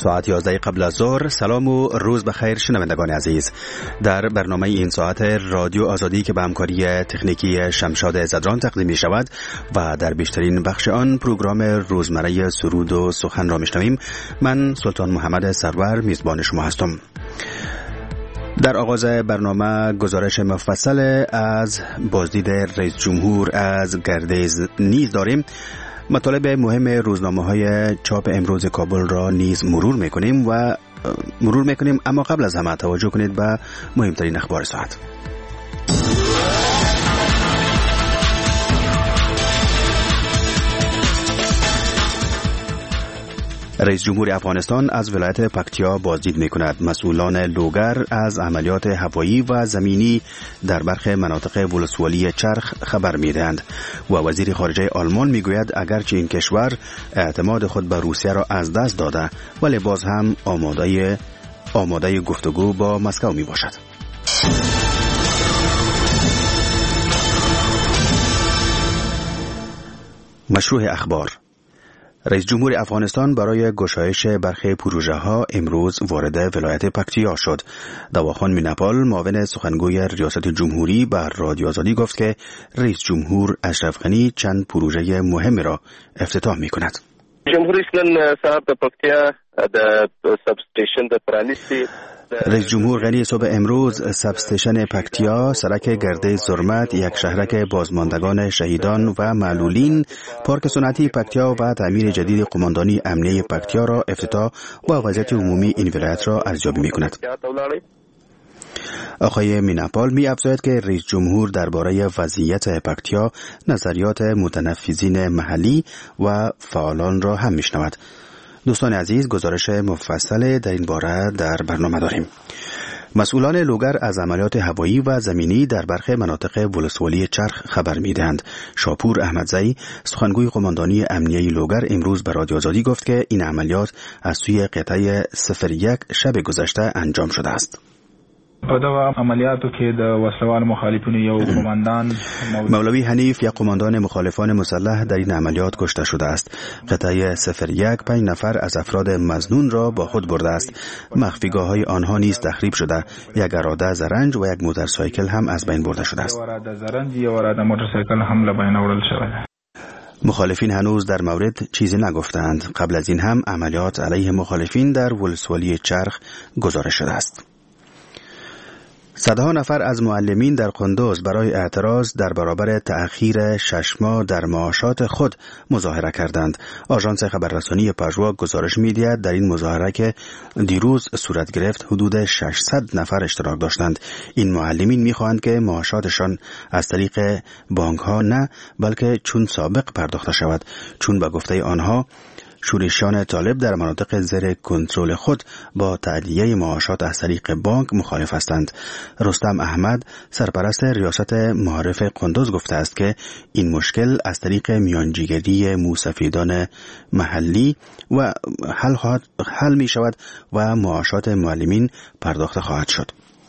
ساعت 11 قبل از ظهر. سلام و روز بخیر شنوندگان عزیز. در برنامه این ساعت رادیو آزادی که به همکاری تکنیکی شمشاد زدران تقدیم می شود و در بیشترین بخش آن پروگرام روزمره سرود و سخن را میشنویم، من سلطان محمد سرور میزبان شما هستم. در آغاز برنامه گزارش مفصل از بازدید رئیس جمهور از گردیز نیز داریم. مطالب مهم روزنامه‌های چاپ امروز کابل را نیز مرور میکنیم اما قبل از همه توجه کنید به مهمترین اخبار ساعت. رئیس جمهور افغانستان از ولایت پکتیا بازدید می‌کند. مسئولان لوگر از عملیات هوایی و زمینی در برخی مناطق ولسوالی چرخ خبر می‌دهند و وزیر خارجه آلمان می‌گوید اگرچه این کشور اعتماد خود به روسیه را از دست داده ولی باز هم آماده گفتگو با مسکو میباشد. مشروع اخبار. رئیس جمهور افغانستان برای گشایش برخی پروژه‌ها امروز وارد ولایت پکتیا شد. دواخان میناپال معاون سخنگوی ریاست جمهوری به رادیو آزادی گفت که رئیس جمهور اشرف غنی چند پروژه مهم را افتتاح می‌کند. جمهوری اسلام صاحب د پکتیا د سب استیشن د پرانیستی. رئیس جمهور غنی صبح امروز سب استیشن پکتیا، سرک گرده زرمت، یک شهرک بازماندگان شهیدان و معلولین، پارک صنعتی پکتیا و تعمیر جدید قماندانی امنیه پکتیا را افتتاح و وضعیت عمومی این ولایت را ارزیابی می‌کند. آقای میناپال می‌افزاید که رئیس جمهور درباره وضعیت پکتیا نظریات متنفذین محلی و فعالان را هم می‌شنود. دوستان عزیز، گزارش مفصل در این باره در برنامه داریم. مسئولان لوگر از عملیات هوایی و زمینی در برخی مناطق ولسوالی چرخ خبر می‌دهند. شاپور احمدزئی، سخنگوی قماندانی امنیه لوگر، امروز به رادیو آزادی گفت که این عملیات از سوی قطعه 01 شب گذشته انجام شده است. په دغه عملیاتو کې د وسلوال مخالفینو یو قماندان مولوی حنیف، یک قماندان مخالفان مسلح در این عملیات کشته شده است. قطعه 01 5 نفر از افراد مظنون را با خود برده است. مخفیگاه‌های آنها نیز تخریب شده. یک اراده زرنج و یک موتورسایکل هم از بین برده شده است. مخالفین هنوز در مورد چیزی نگفتند. قبل از این هم عملیات علیه مخالفین در ولسوالی چرخ گزارش شده است. صدها نفر از معلمین در قندوز برای اعتراض در برابر تأخیر 6 ماه در معاشات خود مظاهره کردند. آژانس خبررسانی پژوا گزارش می‌دهد در این مظاهره که دیروز صورت گرفت حدود 600 نفر اشتراک داشتند. این معلمین می‌خواهند که معاشاتشان از طریق بانک‌ها نه بلکه چون سابق پرداخته شود، چون به گفته آنها شورشیان طالب در مناطق زیر کنترل خود با تعدیه معاشات از طریق بانک مخالف هستند. رستم احمد، سرپرست ریاست معارف قندوز، گفته است که این مشکل از طریق میانجیگری موسفیدان محلی و حل می شود و معاشات معلمین پرداخته خواهد شد.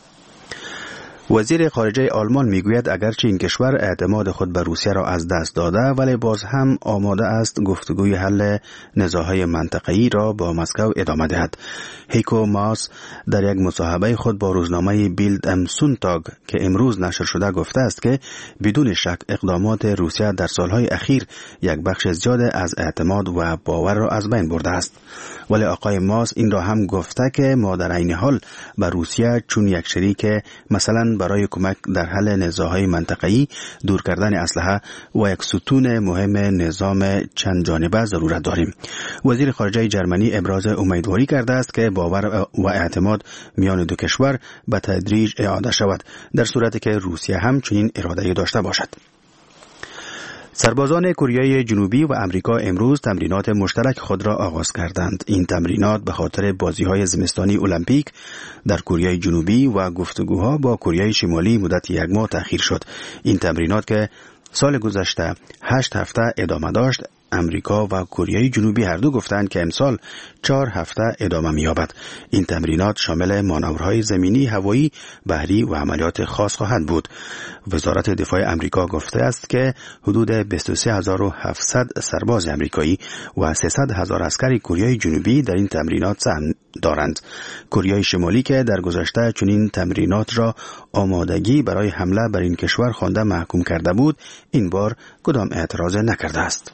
وزیر خارجه آلمان میگوید اگرچه این کشور اعتماد خود به روسیه را از دست داده ولی باز هم آماده است گفتگوی حل نزاع‌های منطقه‌ای را با مسکو ادامه دهد. هیکو ماس در یک مصاحبه خود با روزنامه بیلد ام سونتاگ که امروز نشر شده گفته است که بدون شک اقدامات روسیه در سالهای اخیر یک بخش زیاد از اعتماد و باور را از بین برده است. ولی آقای ماس این را هم گفته که ما در عین حال به روسیه چون یک شریک مثلا برای کمک در حل نزاع‌های منطقه‌ای، دور کردن اسلحه و یک ستون مهم نظام چند جانبه ضرورت داریم. وزیر خارجه جرمنی ابراز امیدواری کرده است که باور و اعتماد میان دو کشور به تدریج اعاده شود در صورتی که روسیه هم چنین اراده داشته باشد. سربازان کره جنوبی و امریکا امروز تمرینات مشترک خود را آغاز کردند. این تمرینات به خاطر بازی‌های زمستانی المپیک در کره جنوبی و گفتگوها با کره شمالی مدت 1 ماه تأخیر شد. این تمرینات که سال گذشته 8 هفته ادامه داشت امریکا و کره جنوبی هر دو گفتند که امسال 4 هفته ادامه می‌یابد. این تمرینات شامل مانورهای زمینی، هوایی، بحری و عملیات خاص خواهد بود. وزارت دفاع امریکا گفته است که حدود 23700 سرباز امریکایی و 300,000 عسکر کره جنوبی در این تمرینات سهم دارند. کره شمالی که در گذشته چنین تمرینات را آمادگی برای حمله بر این کشور خوانده محکوم کرده بود، این بار کدام اعتراض نکرده است.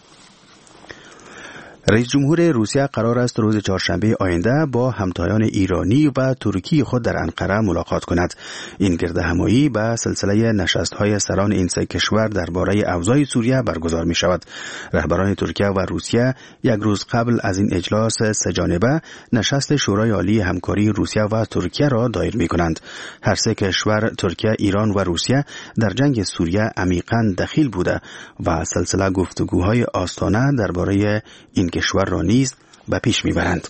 رئیس جمهور روسیه قرار است روز چهارشنبه آینده با همتایان ایرانی و ترکی خود در انقره ملاقات کند. این گردهمایی به سلسله نشست‌های سران این سه کشور درباره اوضاع سوریه برگزار می شود. رهبران ترکیه و روسیه یک روز قبل از این اجلاس سه جانبه نشست شورای عالی همکاری روسیه و ترکیه را دایر می کنند. هر سه کشور، ترکیه، ایران و روسیه، در جنگ سوریه عمیقاً دخیل بوده و سلسله گفتگوهای آستانه درباره این کشور را نیز به پیش میبرند.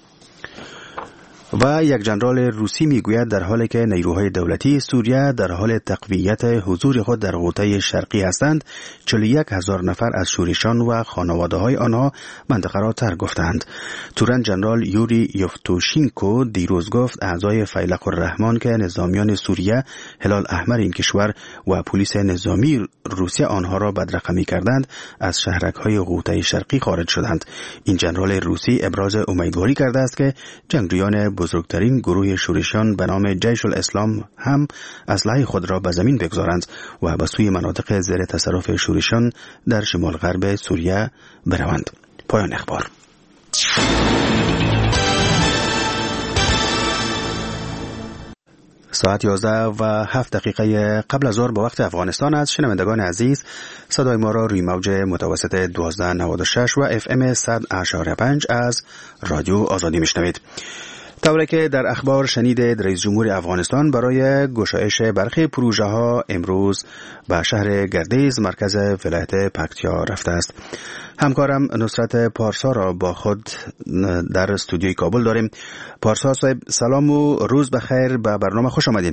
و یک ژنرال روسی میگوید در حالی که نیروهای دولتی سوریه در حال تقویت حضور خود در غوطه شرقی هستند، 41,000 نفر از شورشیان و خانواده‌های آنها منطقه را ترک گفتند. تورن ژنرال یوری یفتوشینکو دیروز گفت اعضای فیلق الرحمن که نظامیان سوریه، هلال احمر این کشور و پلیس نظامی روسیه آنها را بدرقمی کردند، از شهرک‌های غوطه شرقی خارج شدند. این ژنرال روسی ابراز امیدواری کرده است که جنگجویان بزرگترین گروه شورشیان به نام جیش الاسلام هم اسلحه خود را به زمین بگذارند و به سوی مناطق زیر تصرف شورشیان در شمال غرب سوریه بروند. پایان اخبار. ساعت 11:07 قبل از ظهر به وقت افغانستان است. شنوندگان عزیز، صدای ما را روی موج متوسط 1296 و FM 100.5 از رادیو آزادی میشنوید. طوری که در اخبار شنیدید، رئیس جمهور افغانستان برای گشایش برخی پروژه ها امروز به شهر گردیز مرکز ولایت پکتیا رفته است. همکارم نصرت پارسا را با خود در استودیوی کابل داریم. پارسا صاحب، سلام و روز بخیر، به برنامه خوش آمدین.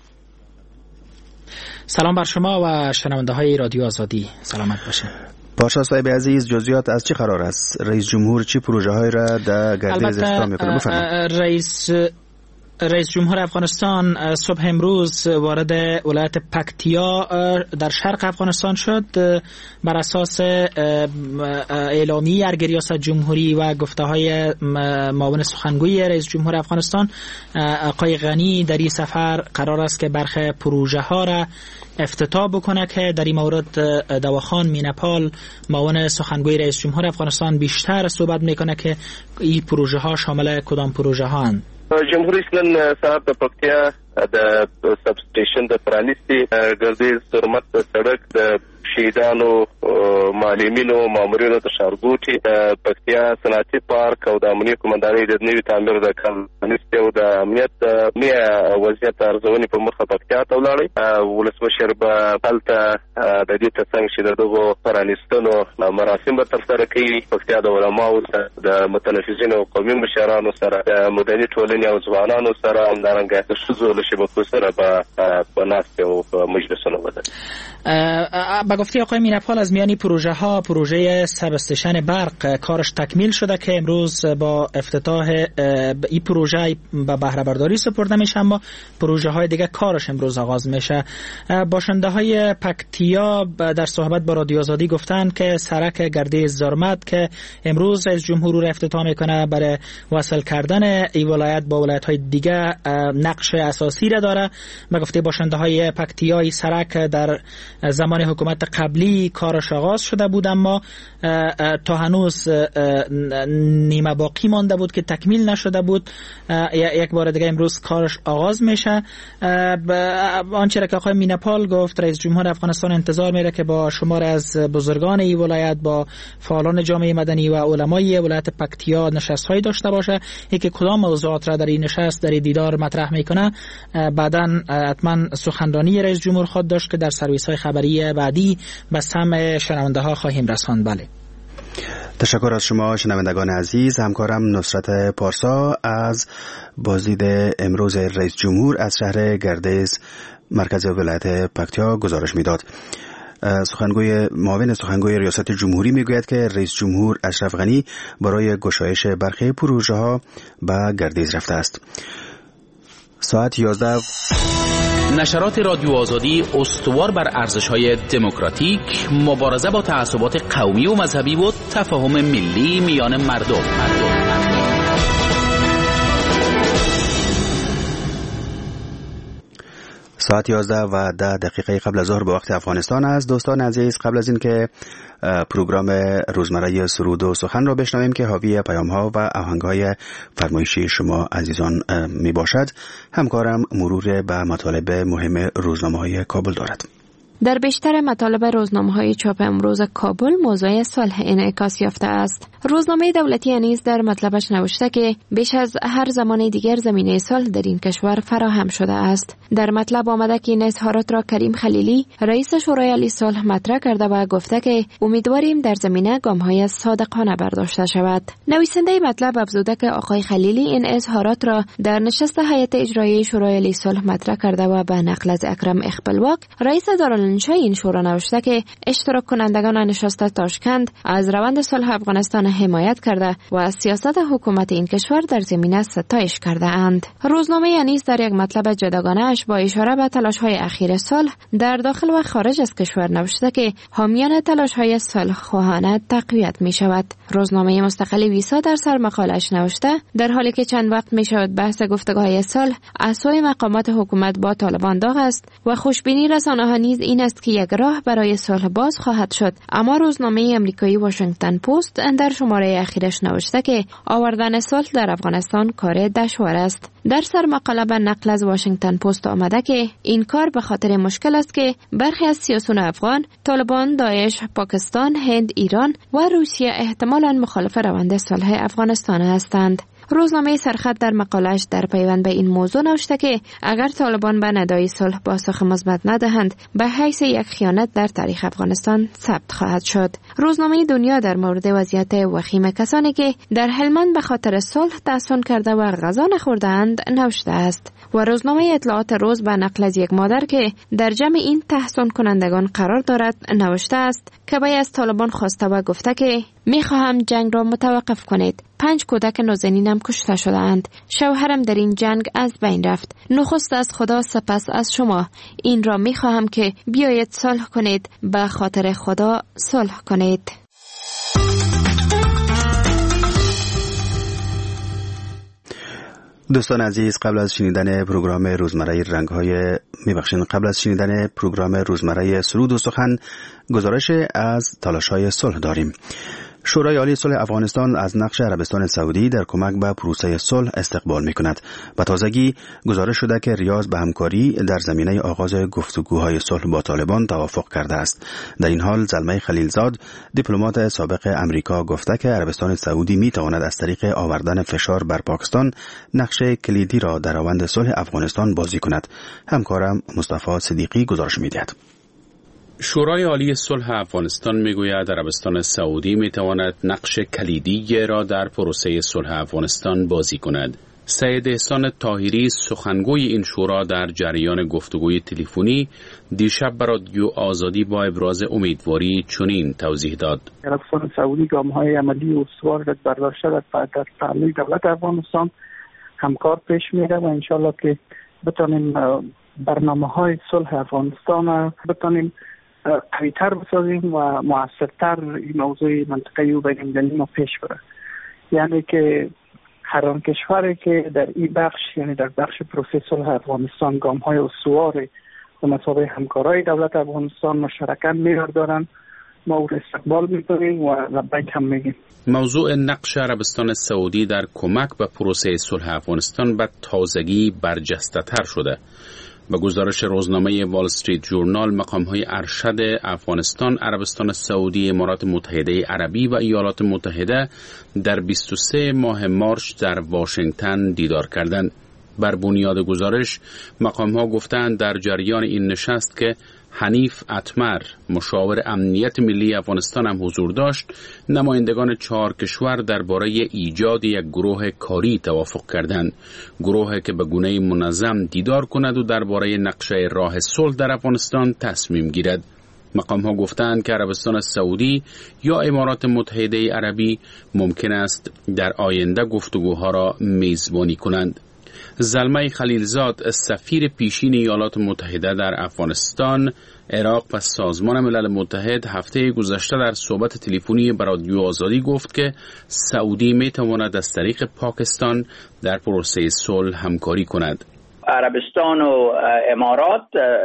سلام بر شما و شنونده های رادیو آزادی، سلامت باشید. پارسا صاحب عزیز، جزئیات از چه قرار است؟ رئیس جمهور چه پروژه های را در گردیز اجرا میکنه؟ بفرمایید. رئیس جمهور افغانستان صبح امروز وارد ولایت پکتیا در شرق افغانستان شد. بر اساس اعلامیه ارگ ریاست جمهوری و گفته‌های معاون سخنگوی رئیس جمهور افغانستان آقای غنی، در این سفر قرار است که برخی پروژه ها را افتتاح بکنه که در این مورد دواخان مینپال معاون سخنگوی رئیس جمهور افغانستان بیشتر صحبت میکنه که این پروژه ها شامل کدام پروژه ها هستند. جمهوریت نن سهار د پکتیا د سب سټیشن د پرانیستي ګردیز سرمت سړک د شهیدانو، معلمینو، مامورینو ته ښارګوټي د پکتیا صنعتي پارک او د امنیه قومندانۍ د نوي تعمیر د پرانیستي او د امنیت وضعیت ارزونې په مخه پکتیا ته ولاړی. ولسمشر به هلته د دې ترڅنګ چې د دغو پرانیستنو مراسم به ترسره کوي. پکتیا د علماو سره، د متنفذینو قومي مشرانو سره، د مدني ټولنې او ځوانانو سره، همدارنګه د ښځو له شبکو سره به ناستې او په مجلسونو بدل. به گفته آقای مینپال، از میانی پروژه ها پروژه سب استیشن برق کارش تکمیل شده که امروز با افتتاح این پروژه به بهره برداری سپرده میشه، اما پروژه های دیگه کارش امروز آغاز میشه. باشنده های پکتیا در صحبت با رادیو آزادی گفتن که سرک گردیز زرمت که امروز رئیس جمهور رو افتتاح میکنه برای وصل کردن این ولایت با ولایت های دیگه نقش اساسی را داره. به گفته باشنده های پکتیا، این سرک در زمان حکومت قبلی کارش آغاز شده بود، اما تا هنوز نیمه باقی مانده بود که تکمیل نشده بود. یک بار دیگه امروز کارش آغاز میشه. آنچه را که آقای مینپال گفت، رئیس جمهور افغانستان انتظار میره که با شمار از بزرگان این ولایت، با فعالان جامعه مدنی و علمای ولایت پکتیا نشست‌هایی داشته باشه. یکی کدام موضوعات را در این نشست، در این دیدار مطرح میکنه، بعداً حتما سخنرانی رئیس جمهور خود داشت که در سرویس‌های خبری بعدی به سمع شنونده ها خواهیم رساند. بله، تشکر از شما شنوندگان عزیز. همکارم نصرت پارسا از بازدید امروز رئیس جمهور از شهر گردیز مرکز ولایت پکتیا گزارش میداد. معاون سخنگوی ریاست جمهوری میگوید که رئیس جمهور اشرف غنی برای گشایش برخی پروژه ها به گردیز رفته است. ساعت 11. نشرات رادیو آزادی استوار بر ارزش‌های دموکراتیک، مبارزه با تعصبات قومی و مذهبی و تفاهم ملی میان مردم. ساعت 11:10 قبل از ظهر به وقت افغانستان است. دوستان عزیز، قبل از این که پروگرام روزمره سرود و سخن را بشنویم که حاوی پیام‌ها و آهنگ‌های فرمایشی شما عزیزان می باشد، همکارم مرور به مطالب مهم روزنامه‌های کابل دارد. در بیشتر مطالب روزنامه‌های چاپ امروز کابل موضوع صلح انعکاس یافته است. روزنامه دولتی نیز در مطلبش نوشته که بیش از هر زمان دیگر زمینه صلح در این کشور فراهم شده است. در مطلب آمده که این اظهارات را کریم خلیلی رئیس شورای عالی صلح مطرح کرده و گفته که امیدواریم در زمینه گام‌های صادقانه برداشته شود. نویسنده مطلب افزوده که آقای خلیلی این اظهارات را در نشست هیئت اجرایی شورای عالی صلح مطرح کرده و به نقل از اکرم اخبلواک رئیس دارالانشای این شورا نوشته که اشتراک کنندگان نشست تاشکند از روند صلح افغانستان حمایت کرده و از سیاست حکومت این کشور در زمینه ستایش کرده اند. روزنامه نیز در یک مطلب جداگانه اش با اشاره به تلاش‌های اخیر صلح در داخل و خارج از کشور نوشته که حامیان تلاش‌های صلح خواهانه تقویت می شود. روزنامه مستقل ویسا در سر مقاله‌اش نوشته در حالی که چند وقت می شود بحث گفتگوهای صلح از سوی مقامات حکومت با طالبان داغ است و خوشبینی رسانه‌ها نیز این است که یک راه برای صلح باز خواهد شد، اما روزنامه آمریکایی واشنگتن پست در شماره اخیرش نوشته که آوردن صلح در افغانستان کار دشوار است. در سر مقاله به نقل از واشنگتن پست آمده که این کار به خاطر مشکل است که برخی از سیاسیون افغان، طالبان، داعش، پاکستان، هند، ایران و روسیه احتمالاً مخالف روند صلح افغانستان هستند. روزنامه سرخط در مقاله‌اش در پیوند به این موضوع نوشته که اگر طالبان به ندای صلح پاسخ مثبت ندهند به حیث یک خیانت در تاریخ افغانستان ثبت خواهد شد. روزنامه دنیا در مورد وضعیت وخیم کسانی که در هلمند به خاطر صلح تحصن کرده و غذا نخورده‌اند نوشته است و روزنامه اطلاعات روز به نقل از یک مادر که در جمع این تحصن کنندگان قرار دارد نوشته است که باید از طالبان خواسته و گفته که می‌خواهم جنگ را متوقف کنید. 5 کودک نازنینم کشته شدند. شوهرم در این جنگ از بین رفت. نخست از خدا سپس از شما. این را می‌خواهم که بیایید صلح کنید. به خاطر خدا صلح کنید. دوستان عزیز، قبل از شنیدن پروگرام روزمره سرود و سخن، گزارش از تلاش‌های صلح داریم. شورای عالی صلح افغانستان از نقش عربستان سعودی در کمک به پروسه صلح استقبال می‌کند. به تازگی گزارش شده که ریاض به همکاری در زمینه آغاز گفتگوهای صلح با طالبان توافق کرده است. در این حال زلمه خلیلزاد، دیپلمات سابق امریکا، گفته که عربستان سعودی می‌تواند از طریق آوردن فشار بر پاکستان نقش کلیدی را در روند صلح افغانستان بازی کند. همکارم مصطفی صدیقی گزارش می‌دهد. شورای عالی صلح افغانستان میگوید عربستان سعودی میتواند نقش کلیدی را در پروسه صلح افغانستان بازی کند. سید احسان طاهری، سخنگوی این شورا، در جریان گفتگوی تلفنی دیشب به رادیو آزادی با ابراز امیدواری چنین توضیح داد: عربستان سعودی گام‌های عملی استوار را برداشته در تعلیق دولت افغانستان همکار پیش میره و انشالله که بتانیم برنامه‌های صلح افغانستان بتانیم قوی‌تر بسازیم و مؤثرتر این موضوع منطقه‌ای و بین‌المللی ما پیش بره. یعنی که هر آن کشوری که در این بخش، یعنی در بخش پروسه صلح افغانستان گام‌های استوار و مثابه همکارای دولت افغانستان مشارکت می‌دارن، ما او را استقبال می‌کنیم و لبیک هم میگیم. موضوع نقش عربستان سعودی در کمک به پروسه صلح افغانستان به تازگی برجسته‌تر شده. به گزارش روزنامه وال استریت ژورنال، مقام‌های ارشد افغانستان، عربستان سعودی، امارات متحده عربی و ایالات متحده در 23 ماه مارس در واشنگتن دیدار کردند. بر بنیاد گزارش، مقام‌ها گفتند در جریان این نشست که حنیف اتمر، مشاور امنیت ملی افغانستان، هم حضور داشت، نمایندگان 4 کشور درباره ایجاد یک گروه کاری توافق کردند. گروهی که به گونه منظم دیدار کند و درباره نقشه راه صلح در افغانستان تصمیم گیرد. مقام ها گفتند که عربستان سعودی یا امارات متحده عربی ممکن است در آینده گفتگوها را میزبانی کنند. زلمه خلیلزاد، سفیر پیشین ایالات متحده در افغانستان، عراق و سازمان ملل متحد، هفته گذشته در صحبت تلفنی با رادیو آزادی گفت که سعودی میتواند از طریق پاکستان در پروسه صلح همکاری کند. عربستان و امارات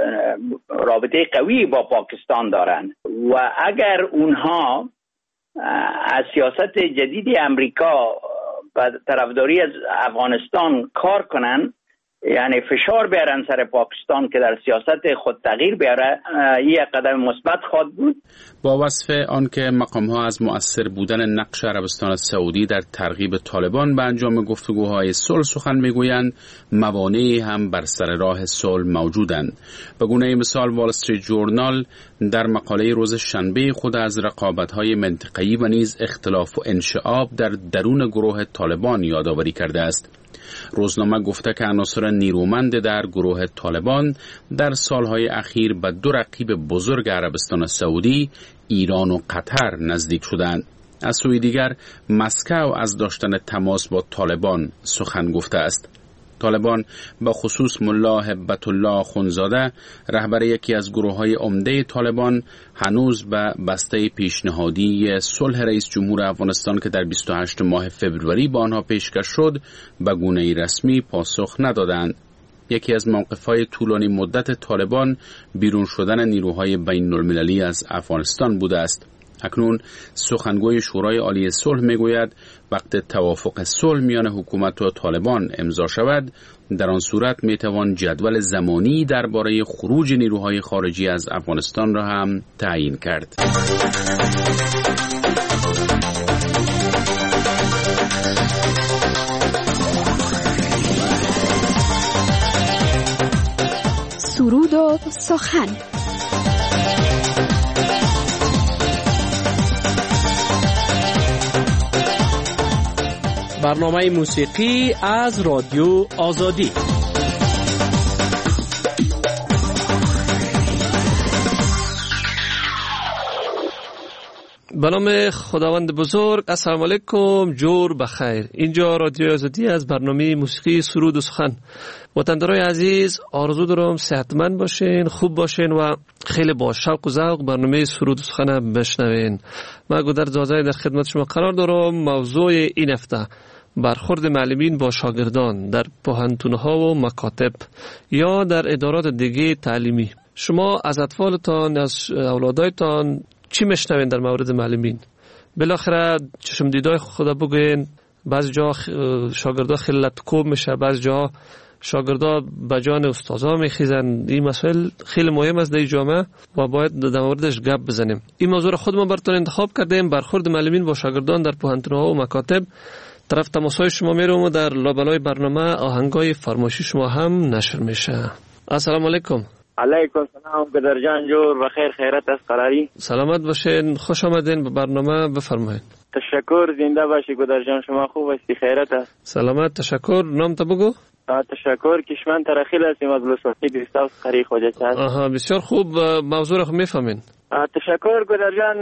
رابطه قوی با پاکستان دارند و اگر اونها از سیاست جدید امریکا و طرفداری از افغانستان کار کنن، یعنی فشار بیارن سر پاکستان که در سیاست خود تغییر بیاره، یک قدم مثبت خواهد بود. با وصف آنکه مقام‌ها از مؤثر بودن نقش عربستان سعودی در ترغیب طالبان به انجام گفتگوهای صلح سخن میگویند، موانعی هم بر سر راه صلح موجودند. به گونه مثال وال استریت جورنال در مقاله روز شنبه خود از رقابت‌های منطقه‌ای و نیز اختلاف و انشعاب در درون گروه طالبان یادآوری کرده است. روزنامه گفته که عناصر نیرومند در گروه طالبان در سالهای اخیر به دو رقیب بزرگ عربستان سعودی، ایران و قطر نزدیک شدند. از سوی دیگر مسکو از داشتن تماس با طالبان سخن گفته است. طالبان به خصوص ملا هبت الله خونزاده، رهبر یکی از گروه‌های عمده طالبان، هنوز به بسته پیشنهادی صلح رئیس جمهور افغانستان که در 28 ماه فوریه به آنها پیشکش شد به گونه‌ای رسمی پاسخ ندادند. یکی از موقف‌های طولانی مدت طالبان بیرون شدن نیروهای بین‌المللی از افغانستان بوده است. اکنون سخنگوی شورای عالی صلح میگوید وقت توافق صلح میان حکومت و طالبان امضا شود، در آن صورت میتوان جدول زمانی درباره خروج نیروهای خارجی از افغانستان را هم تعیین کرد. سرود و سخن. برنامه موسیقی از رادیو آزادی. به نام خداوند بزرگ. السلام علیکم، جور بخیر. اینجا رادیو آزادی از برنامه موسیقی سرود و سخن. وطندارای عزیز، آرزو دارم صحتمند باشین، خوب باشین و خیلی با شوق و ذوق برنامه سرود و سخن بشنوین. من گودرز زازای در خدمت شما قرار دارم. موضوع این هفته برخورد معلمین با شاگردان در پوهنتون‌ها و مکاتب یا در ادارات دیگه تعلیمی. شما از اطفالتان، از اولادایتان چی میشنوین در مورد معلمین؟ بالاخره چشم دیدای خدا بگوین. بعضی جا شاگردا خیلی لطکوب میشه، بعضی جا شاگردا به جان استادا میخیزن. این مسئله خیلی مهم است در جامعه و باید در موردش گپ بزنیم. این موضوع را خودمان براتون انتخاب کردیم، برخورد معلمین با شاگردان در پوهنتون‌ها و مکاتب. طرف تماس‌های شما میرم و در لابلای برنامه آهنگای فرمایشی شما هم نشر میشه. السلام علیکم. علیکم سلام گدر جان، جور بخیر، خیرت از قراری. سلامت باشین، خوش آمدین به برنامه، بفرمایید. تشکر، زنده باشی گدر جان، شما خوب هستی؟ خیرت است. سلامت، تشکر. نام تا بگو. تشکر، کشمن ترخیل هستیم از بلوسوخی دیستاوس قری خوجت هست. آها، بسیار خوب. موضوع رو میفهمین. تشکر گدر جان.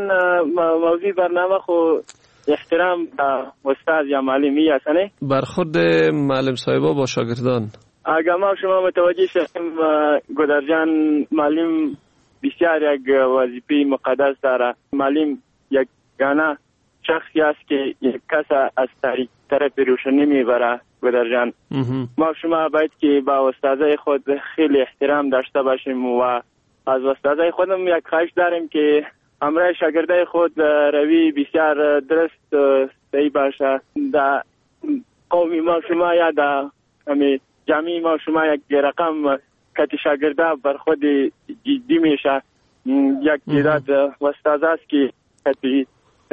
موضوع برنامه خو احترام استاد یا معلمی است نه؟ برخورد معلم صاحبا با شاگردان. اگر ما شما متوجه شدیم گدر جان، معلم بسیار یک وظیفه مقدس داره. معلم یک گانه شخصی است که یک کس از طرف روشنی میبره گدر جان. ما شما باید که با استادای خود خیلی احترام داشته باشیم و از استادای خودم یک خواهش داریم که همراه شاگردای خود روی بسیار درست صحیح باشه. در قومی ما شما یا در جمعی ما شما یک رقم کتی شاگرده بر خود جدی میشه. یک تعداد استاد است که کتی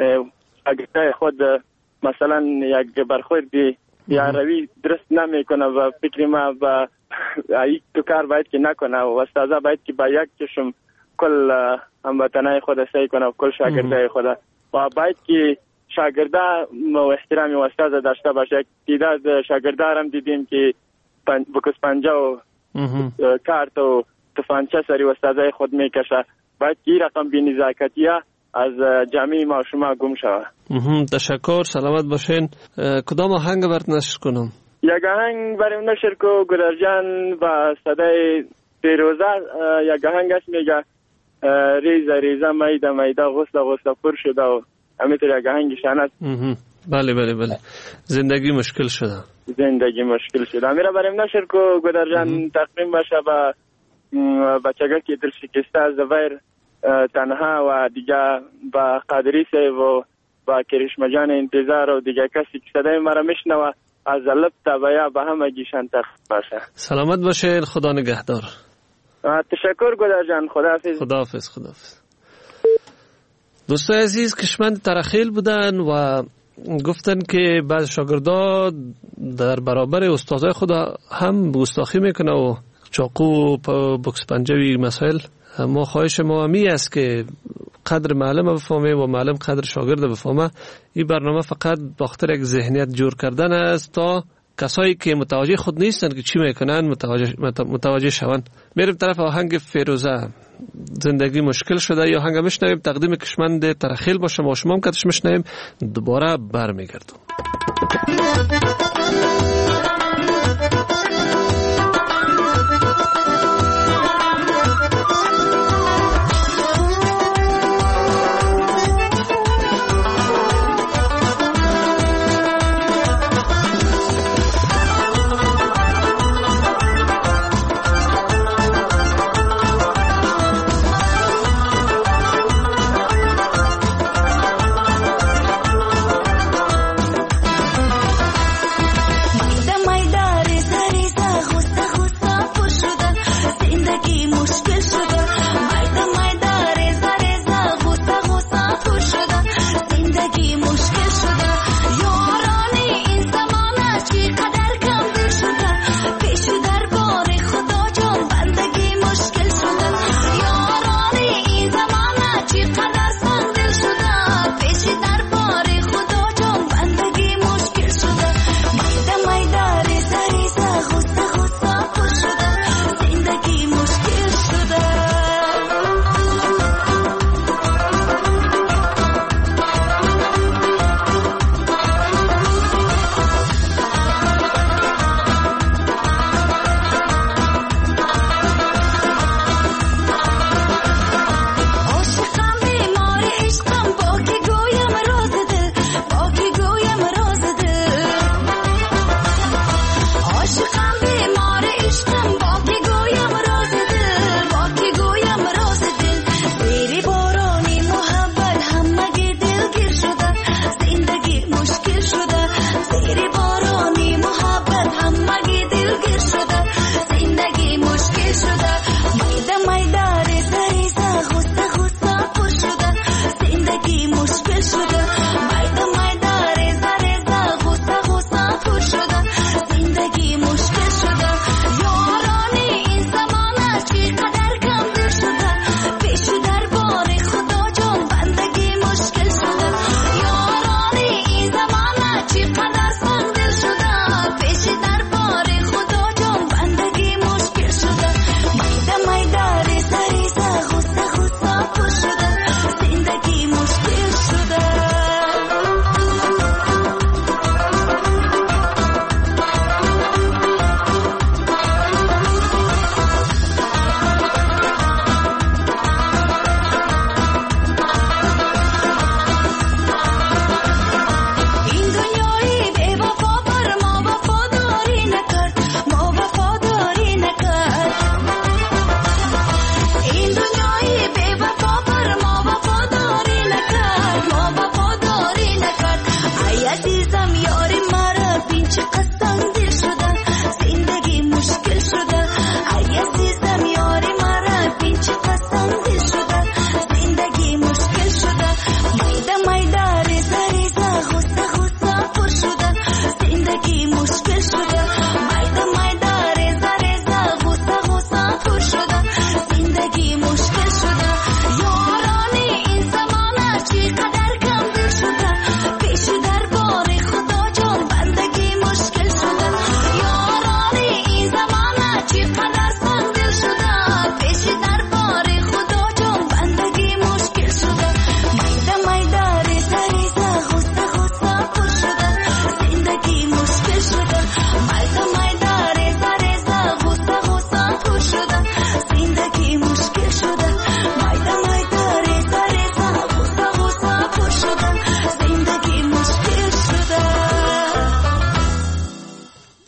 شاگرده خود مثلا یک برخورد یا روی درست نمیکنه و فکر ما و یک تو کار باید که نکنه و استاد باید که با یک چشم کل هموطنای خود سعی کنه و کل شاگردای خود و باید که شاگرده و احترامی و استاد داشته باشه. تعداد شاگرده هم دیدیم که بکس پنجه و کارت و تفانچه سری استادای خود میکشه باید که این رقم بی‌نزاکتی از جامعه ما شما گم شود. تشکر، سلامت باشین. کدام آهنگ برات نشر کنم؟ یک آهنگ برای نشر کو گلر جان با صدای فیروزه. یک آهنگ است میگه ریزه ریزه میده میده غصه غصه پر شده و همینطور یک آهنگ شان است. بله بله بله. زندگی مشکل شده. زندگی مشکل شده. میره برای نشر کو گلر جان تقدیم باشه با بچگاه که دل شکسته از ویر تنها و دیگه با قادری صاحب و با کرشمه جان انتظار و دیگه کسی که صدای مرا میشنوه از لب تا بیا به همه گیشان تقدیم باشه. سلامت باشین، خدا نگهدار. تشکر گلر جان، خداحافظ. خداحافظ. خداحافظ. دوستای عزیز، کشمند ترخیل بودن و گفتن که بعض شاگردا در برابر استادای خود هم گستاخی میکنه و چاقو و بوکس پنجوی مسائل. ما خواهش ما همی است که قدر معلم بفهمه و معلم قدر شاگرد بفهمه. این برنامه فقط بخاطر یک ذهنیت جور کردن است تا کسایی که متوجه خود نیستن که چی میکنن متوجه شوند. میریم طرف آهنگ فیروزه، زندگی مشکل شده. یا آهنگ میشنویم، تقدیم کشمند ترخیل باشه. ما شما هم کتش میشنویم، دوباره برمیگردم.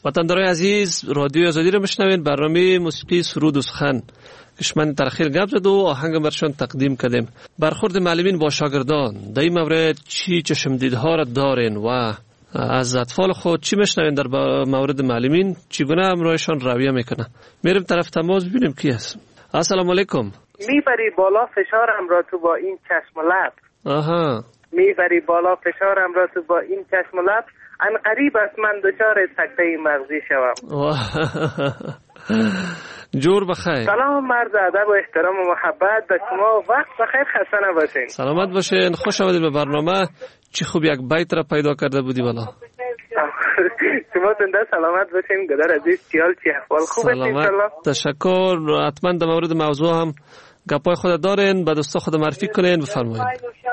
وطندارای عزیز، رادیو آزادی رو میشنوین. برنامه موسیقی سرود و سخن کشمن ترخیر گپ زد و آهنگ برشان تقدیم کردیم. برخورد معلمین با شاگردان در این مورد چی چشمدیدها را دارین و از اطفال خود چی میشنوین در مورد معلمین چگونه همراهشان رویه میکنه؟ میریم طرف تماس ببینیم کی هست. السلام علیکم. میبری بالا فشارم را تو با این چشم و لب. آها. میبری بالا فشارم را تو با این چشم و لب. ان قریب است من دچار سکته مغزی شوم. جور بخیر. سلام مرد ادب و احترام و محبت به شما. وقت بخیر، خسته نباشین. سلامت باشین. خوش آمدید به برنامه. چی خوب یک بیت را پیدا کرده بودی بالا. شما زنده سلامت باشین. گدر عزیز چیال چی احوال؟ خوبه انشالله؟ تشکر. حتما در مورد موضوع هم گپای خود دارین، به دوستا خود معرفی کنین، بفرمایید.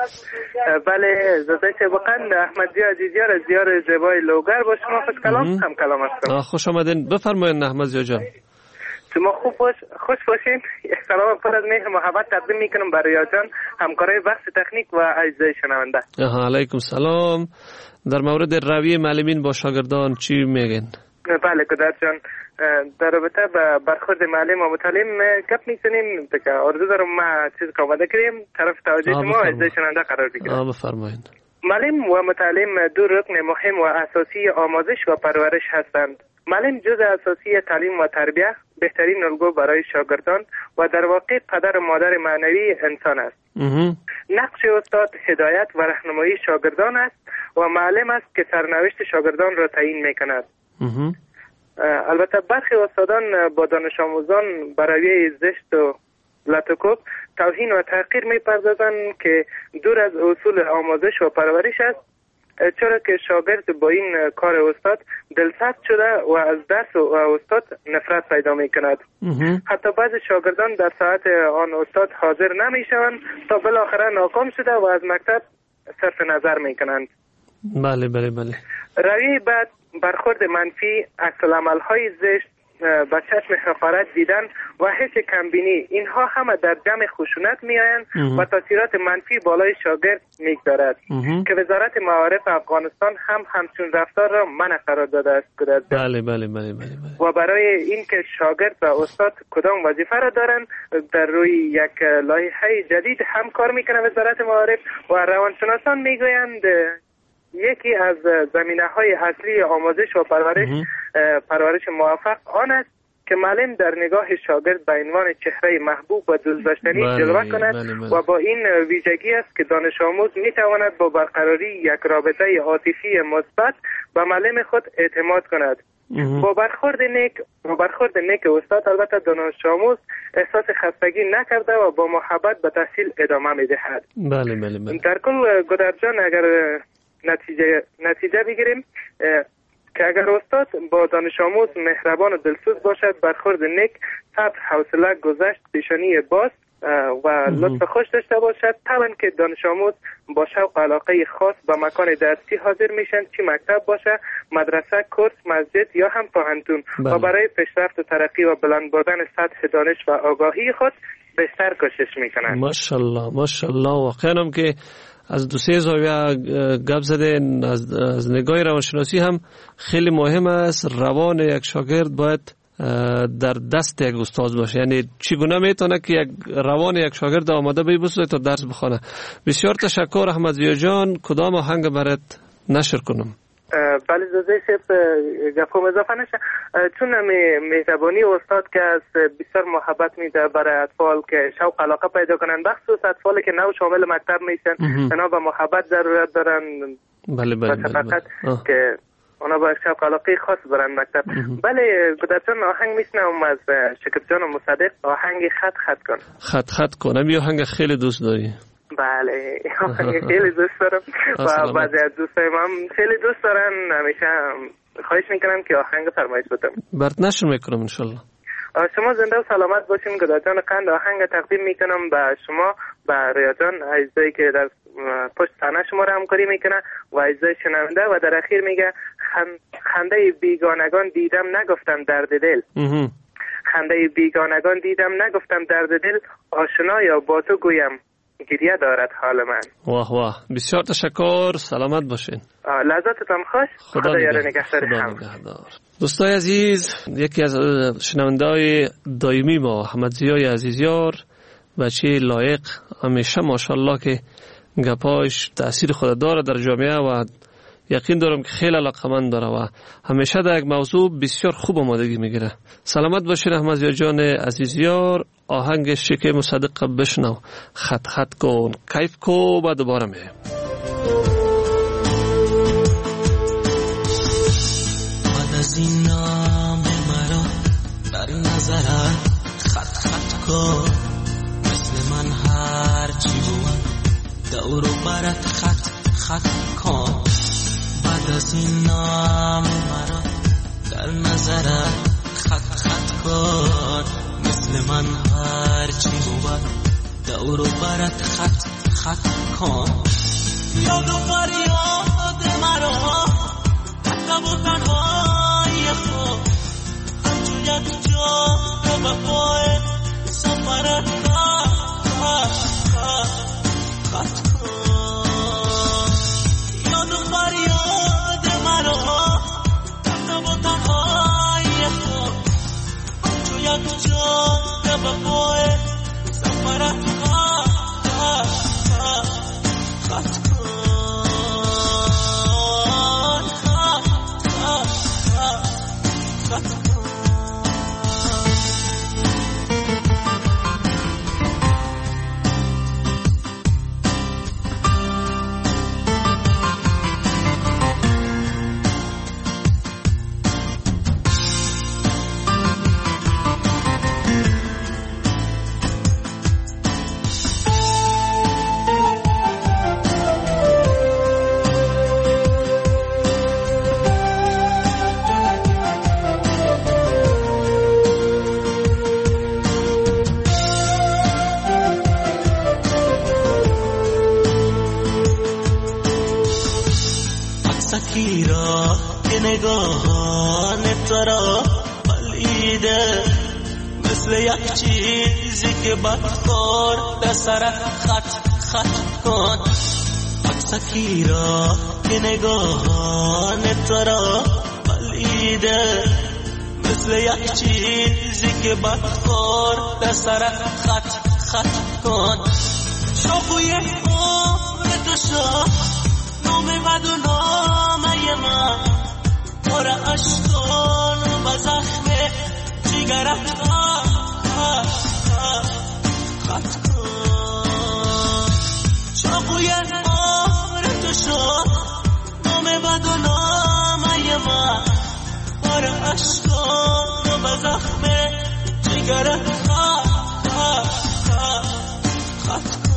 بله زده شبقند احمد جی عزیزیار از دیار زیبای لوگر با شما خوش کلام هم کلام هستم. خوش آمدین. بفرمایید احمد جی. شما خوش باشین. سلام پر از مهر محبت تقدیم میکنم برای جان همکارای بخش تکنیک و اجزای شنونده. علیکم سلام. در مورد رویه معلمین با شاگردان چی میگین؟ بله کدر جان، در رابطه با برخورد معلم و متعلم گپ میزنیم که آرزو دارم ما چیز که آماده کنیم طرف توجه شما اجزای شنونده قرار بگیرم. بفرمایید. معلم و متعلم دو رکن مهم و اساسی آموزش و پرورش هستند. معلم جزء اساسی تعلیم و تربیت، بهترین الگو برای شاگردان و در واقع پدر و مادر معنوی انسان است. نقش استاد هدایت و راهنمایی شاگردان است و معلم است که سرنوشت شاگردان را تعیین می‌کند. البته برخی استادان با دانش آموزان برای زشت و لطکوب توهین و تحقیر می‌پردازند که دور از اصول آموزش و پرورش است، چرا که شاگرد با این کار استاد دلسرد شده و از درس و استاد نفرت پیدا می کند. حتی بعض شاگردان در ساعت آن استاد حاضر نمی شوند تا بالاخره ناکام شده و از مکتب صرف نظر می کنند. بله بله بله. روی بعد برخورد منفی، عکس‌العمل های زشت، با چشم حقارت دیدن و حس کمبینی، اینها همه در جمع خشونت می آیند و تاثیرات منفی بالای شاگرد میگذارد که وزارت معارف افغانستان هم همچون رفتار را منع قرار داده است. بله بله بله بله. و برای اینکه شاگرد و استاد کدام وظیفه را دارند در روی یک لایحه جدید هم کار میکنه وزارت معارف و روانشناسان میگویند یکی از زمینه‌های اصلی آموزش و پرورش موفق آن است که معلم در نگاه شاگرد به عنوان چهره محبوب و دوست داشتنی جلوه کند و با این ویژگی است که دانش آموز میتواند با برقراری یک رابطه عاطفی مثبت به معلم خود اعتماد کند. با برخورد نیک استاد البته دانش آموز احساس خستگی نکرده و با محبت به تحصیل ادامه میدهد. بله بله بله. در کل گدر جان اگر نتیجه بگیریم که اگر استاد با دانش آموز مهربان و دلسوز باشد، برخورد نیک، صبر، حوصله، گذشت، پیشانی باز و لطف خوش داشته باشد، طبعا که دانش آموز با شوق و علاقه خاص به مکان درسی حاضر میشن، چه مکتب باشه، مدرسه، کورس، مسجد یا هم پوهنتون و برای پیشرفت و ترقی و بلند بردن سطح دانش و آگاهی خود بیشتر کوشش میکنن. ماشاءالله ماشاءالله. واقعا هم که از دو سه زاویه گپ زدن. از نگاه روانشناسی هم خیلی مهم است روان یک شاگرد باید در دست یک استاد باشه، یعنی چگونه میتونه که یک روان یک شاگرد آماده بایسته تا درس بخونه. بسیار تشکر احمد ضیا جان. کدام آهنگ برات نشر کنم؟ بله زده شف گفتم اضافه نشه، چون مهربانی استاد که از بسیار محبت میده برای اطفال که شوق علاقه پیدا کنن، بخصوص اطفالی که نو شامل مکتب میشن، اونا به محبت ضرورت دارن. بله بله فقط که اونا با شوق علاقه خاص برن مکتب. بله گدرچون آهنگ میشنم از شکر جان و مصدق، آهنگ خط کن. خط کنم. یه آهنگ خیلی دوست داری؟ بله آهنگ خیلی دوست دارم و بعضی از دوستایم هم خیلی دوست دارن. همیشه خواهش میکنم که آهنگ فرمایش بدم. برات نشر میکنم انشالله. شما زنده و سلامت باشین. گداجان قند آهنگ تقدیم میکنم به شما، به ریاضان عزیزی که در پشت صحنه شما را همکاری میکنه و عزیزی شنونده، و در اخیر میگه خنده بیگانگان دیدم نگفتم درد دل. خنده بیگانگان دیدم نگفتم درد دل، آشنا یا با تو گویم گریه دارد حال من. واه واه. بسیار تشکر. سلامت باشین. لحظاتتان خوش. خدا یار نگهدار هم. دوستای عزیز، یکی از شنونده‌های دائمی ما احمد ضیای عزیزیار، بچه لایق، همیشه ماشاءالله که گپاش تأثیر خود داره در جامعه و یقین دارم که خیلی علاقمند داره و همیشه در یک موضوع بسیار خوب آمادگی میگیره. سلامت باشین احمد ضیا جان عزیزیار. آهنگ شیکه مصدق بشنو، خط خط کن، کیف کو، بعد دوباره میایم. از این نام مرا در نظرت خط خط کن، مثل من هر چی بود دور و برت خط خط کن. بعد از این نام مرا در نظرت خط خط کن، مثل من هر چی بود دور و برت خط خط کن. یاد و فریاد مرا تب و تنهای خود همچون یک جا به وفای سفرت خط کن. یاد و فریاد مرا تب و تنهای خود همچون یک جا به وفای سفرت خط کن. نگاهان ترا بلیده مثل یک چیزی که بدخور در سرت خط خط کن. عکسکی را که نگاهان ترا بلیده مثل یک چیزی که بدخور در سرت خط خط کن. شاخوی عمر تو شا نام بد و نامه من پر اشکان و زخم جگرت خط کن. چاقوی عمر تو شد نام بد و نامه من پر اشکان و زخم جگرت خط کن.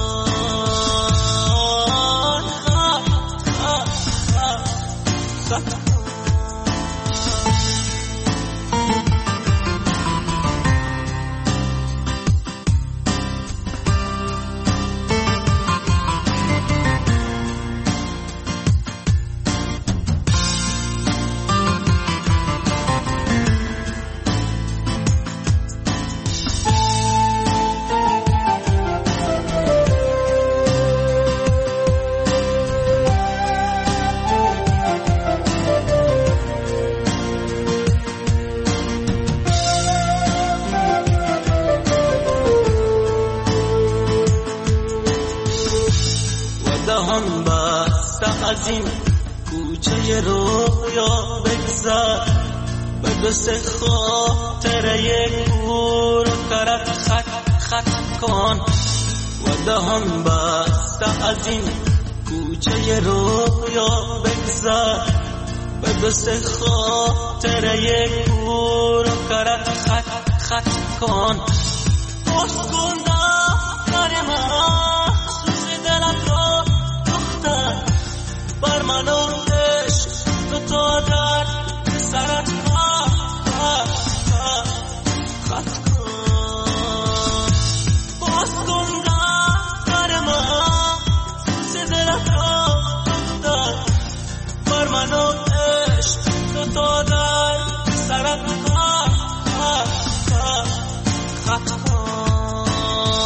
از این کوچه رویا بگذر به دست خاطر یک گور کرد خط خط کن. و دهان بسته از این کوچه رویا بگذر به دست خاطر یک گور کرد خط خط کن. باز کن دفتر من سوز دلم را دختر بر من و عشق تو تا در سرت خط کن. باز کن دفتر من سوز دلم را دختر بر من و عشق تو تا در سرت خط کن.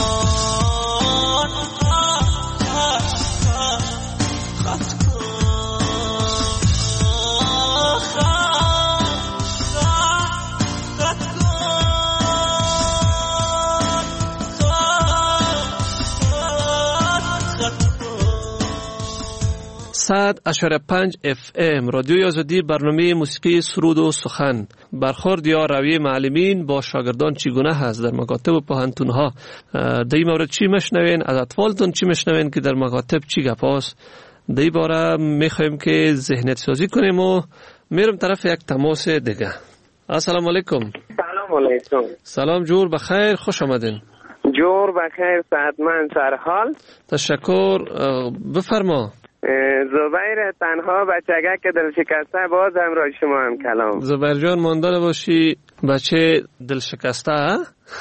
100.5 FM رادیوی آزادی، برنامه موسیقی سرود و سخن. برخورد یا روی معلمین با شاگردان چگونه هست در مکاتب و پوهنتون ها؟ در این مورد چی مشنوین؟ از اطفالتون چی مشنوین که در مکاتب چی گپاست؟ در این باره میخوایم که ذهنیت سازی کنیم و میرم طرف یک تماس دیگه. السلام علیکم. سلام علیکم. سلام، جور بخیر، خوش آمدین. جور بخیر، صحتمند، سرحال. تشکر، بفرما. زبیر تنها بچگه که دل شکسته، باز همراه شما هم کلام. زبیر جان ماندار باشی، بچه دل شکسته ها؟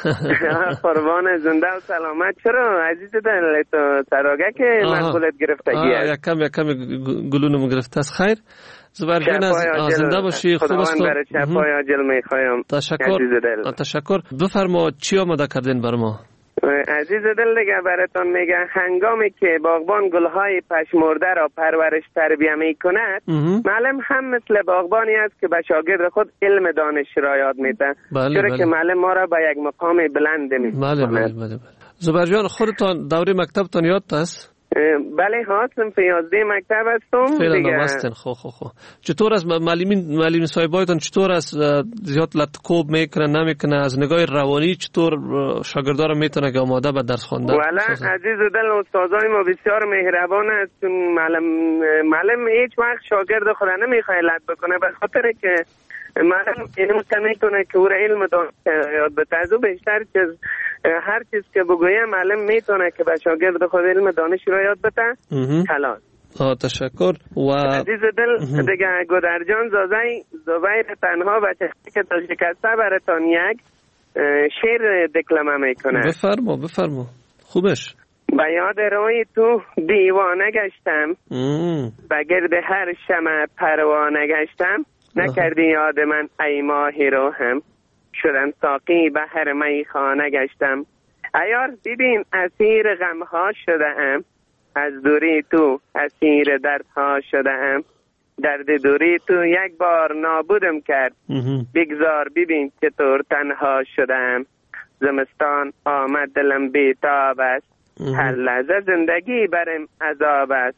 قربان، زنده و سلامت. چرا عزیز دل تو سراغه که مسئولیت گرفتگی هست؟ یکم گلونم گرفته است. خیر زبیر جان، از زنده باشی، خوب است. خداوند برای شفای عاجل میخوایم. تشکر. بفرما چی آماده کردین بر ما؟ عزیز دل دیگه براتون میگه هنگامی که باغبان گلهای پشمرده را پرورش تربیه میکند، معلم هم مثل باغبانی است که به شاگرد خود علم دانش را یاد میده. چرا که معلم ما را به یک مقام بلند میکند. بله. زبیر جان، خودتان دوره مکتبتان یاد است؟ بله، هستم في 11 مکتب هستم. فعلا هستن. خو چطور از معلم صاحبایتان چطور از زیاد لطکوب میکنن نمیکنه؟ از نگاه روانی چطور شاگردا رو میتونه که آماده به درس خواندن؟ والا عزیز دل، استادای ما بسیار مهربان است. معلم هیچ وقت شاگرد خود نمیخواد لط بکنه، به خاطر که معلم اینو میکنه که او را علم یاد بده. از او بیشتر چیز هر چیز که بگویم معلم میتونه که به شاگرد خود علم دانش را یاد بده. خلاص. تشکر. و عزیز دل دیگه گودرجان زبیر تنها بچه که دل شکسته براتون یک شعر دکلمه میکنه. بفرما. خوبش. به یاد روی تو دیوانه گشتم، به گرد هر شمع پروانه گشتم، نکردی یاد من ای ماهی رو هم، شدن ساقی به هر میخانه گشتم. ایار ببین اسیر غمها شده ام، از دوری تو اسیر دردها شده ام. درد دوری تو یک بار نابودم کرد، بگذار ببین چطور تنها شده ام. زمستان آمد دلم بیتاب است، هر لحظه زندگی برم عذاب است.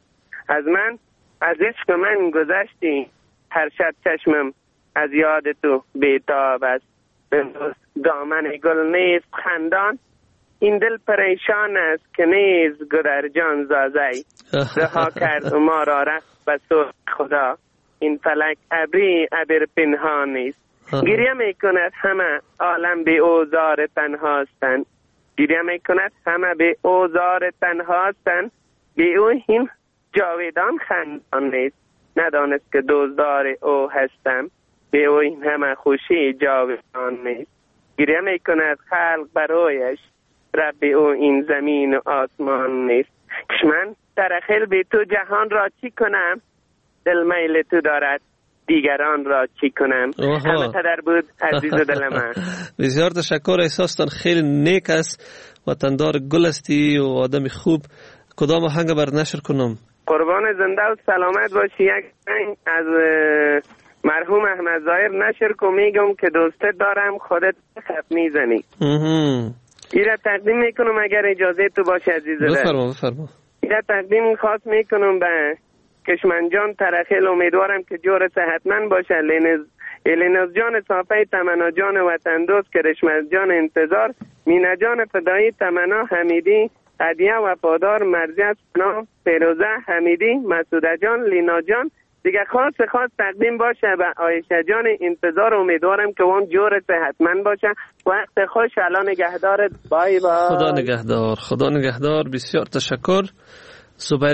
از عشق من گذشتی، هر شب چشمم از یاد تو بیتاب است. دامن گل نیست خندان، این دل پریشان است که نیز گودرجان زازی. رها کرد ما را رفت به سوی خدا، این فلک ابری ابر پنهان نیست. گریه میکند همه عالم به اوزار تنهاستند، گریه میکند همه به اوزار تنهاستند. به او این جاویدان خندان نیست، ندانست که دزدار او هستم. به او این همه خوشی جاویدان نیست. گریه میکند خلق برایش، رب او این زمین و آسمان نیست. من ترخیل به تو جهان را چی کنم، دل میل تو دارد دیگران را چی کنم. همه تدر بود عزیز دل من. بسیار تشکر، احساستان خیلی نیک است، وطندار گل استی و آدم خوب. کدام آهنگ بر نشر کنم؟ قربان، زنده و سلامت باشی. یک آهنگ از مرحوم احمد ظاهر نشر کو، میگم که دوستت دارم خودت خط میزنی. ایره تقدیم میکنم اگر اجازه تو باشه عزیز دل. بفرما. ایره تقدیم خاص میکنم به کشمن جان ترخیل. امیدوارم که جور صحتمند باشه. الیناز جان صافی، تمنا جان وطن دوست، کرشمز جان انتظار، مینا جان فدایی، تمنا حمیدی، هدیه وفادار، مرزیت سنا، فیروزه حمیدی، مسعوده جان، لینا جان. دیگه خاص تقدیم باشه به عایشه جان انتظار. امیدوارم که اون جور صحتمند باشه. وقت خوش، الان نگهدارت. بای بای. خدا نگهدار. بسیار تشکر. زبیر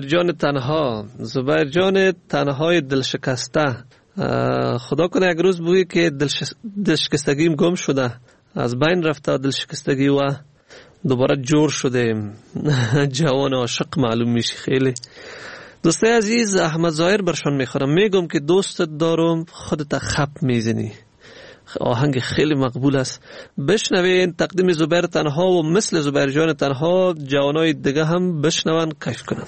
جان تنهای دل شکسته. خدا کنه یک روز بگی که دل شکستگیم گم شده، از بین رفته دل شکستگی و دوباره جور شده. جوان عاشق معلوم میشی. خیلی دوسته عزیز، احمد ظاهر برشان میخورم، میگم که دوستت دارم خودت خپ میزنی. آهنگ خیلی مقبول است، بشنوین. تقدیم زبیر تنها و مثل زبیر جان تنها جوانای دیگه هم بشنون، کیف کنن.